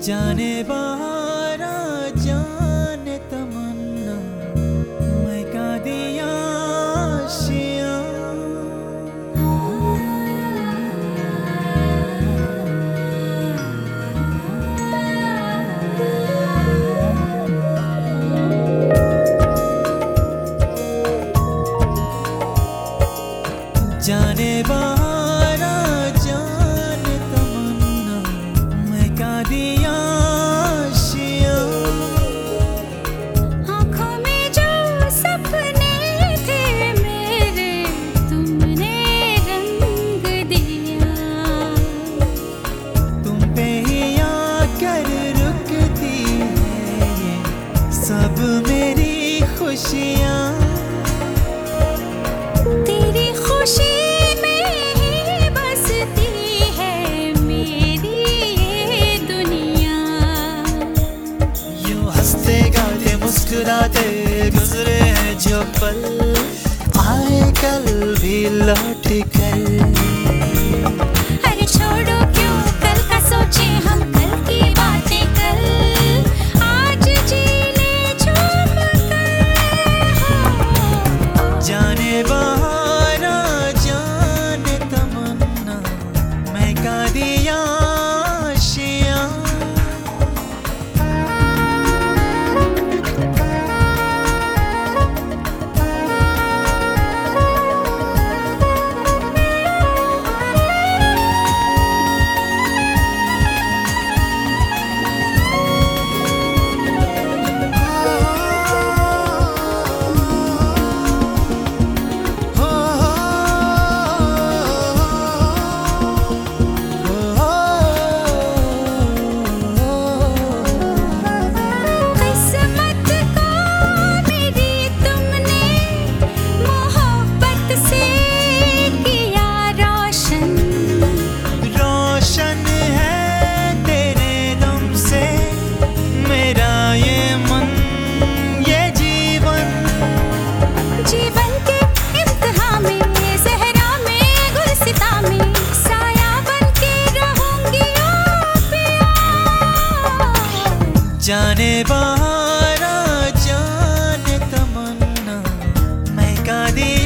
जाने बारा जाने तमन्ना मैं का दिया आशियाँ। जाने बारा जाने तमन्ना मैं का दिया आशियाँ। आँखों में जो सपने थे मेरे तुमने रंग दिया। तुम पे ही आकर रुकती है ये सब मेरी खुशियाँ। तेरी खुशी में ही बसती है मेरी ये दुनिया। यूं हंसते गाते मुस्कुराते गुजरे हैं जो पल आए कल भी लौट कर। अरे छोड़ो क्यों कल का सोचे हम कल की बातें कल आज जी ले झूम कर। जाने बहारा जाने तमन्ना मैं का दिया आशियाँ। किस्मत को मेरी तुमने मोहब्बत से किया रोशन। रोशन है तेरे दम से मेरा ये मन ये जीवन। जीवन के इम्तिहान में ज़हरा में गुलसिता में साया बन के रहूंगी ओ पिया। जाने बहारा जाने तमन्ना मैं का दिया